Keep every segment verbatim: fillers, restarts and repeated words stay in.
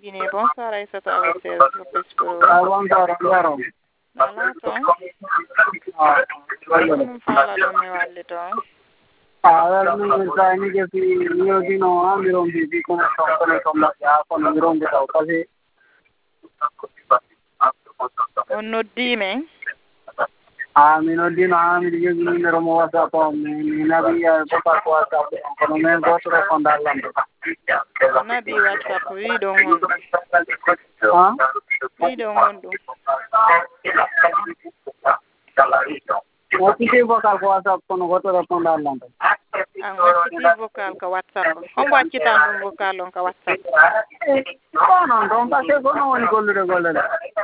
Guinée. Bonsoir Aïssatou Awa seize plus pour. Ah, bonsoir, bonsoir. Voilà, ton. Ah, Nous fala don mi walli ton. ah, non sai ni che si io di no, mi rompi di come sto con con ya con mi rompi da così. On noddi men. Ah, mi non di no, mi dice mi mi romo WhatsApp, mi mi nabi ya papa WhatsApp, con me go to con dalla. Nabi WhatsApp wi don wondu. Ah? Wi don wondu. Wati vocal ko WhatsApp kono go to con dalla. An wacciti vocal ka WhatsApp. Hombo accitan ɗum vocal on ka WhatsApp. Non, non, parce que kono woni gollude gollede.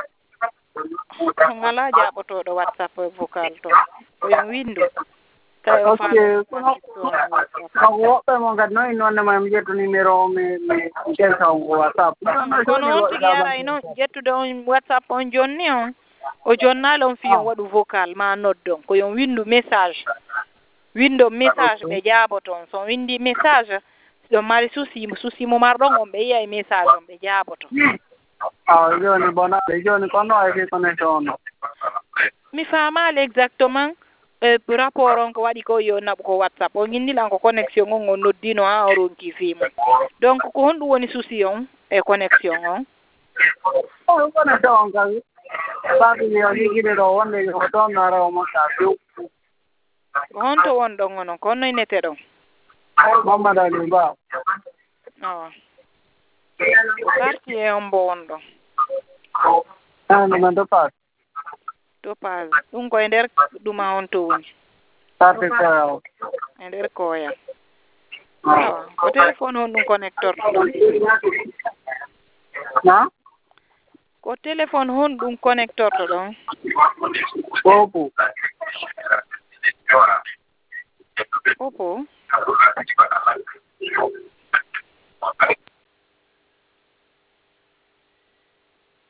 Ngala jaɓotoɗo WhatsApp vocal to. Koyon windu. Tawi o Ok, kono woɓɓe mo kadi noon noon ma mi ƴettu numéro o mi mi kelta on ko WhatsApp. Kono on tigi ara ino ƴettude on WhatsApp on jonni on. O jonnale on fiyon waɗu vocal ma noddon koyon windu message. Windo message ɓe jaaboton so windi message ɗo mari souci souci mo marɗon on ɓe yiya e message on ɓe jaaboto. Ah, joni bona ɓe joni kono e connexion on. Mi faamaali exactement e rapport on ko waɗi ko yo naɓ ko WhatsApp on innilan ko connexion on on noddino ha o ronki fimo donc ko honɗum woni souci on e connexion on. O connexion on kadi sabi yo ligide ɗo wonde yo toon nara o makka few. Ko honto wonɗon onon ko honno inete ɗon? Mamadou Ali Ba. Awa ko quartier on mbo wonɗon? Ah, no men Topaz. Topaz ɗum koye nder ɗuma on to woni? Quartier Koya. E nder Koya. Awa ko téléphone on ɗum connectorto ɗon? Na? Ko téléphone hon ɗum connectorto ɗon? Oppo. Oppo?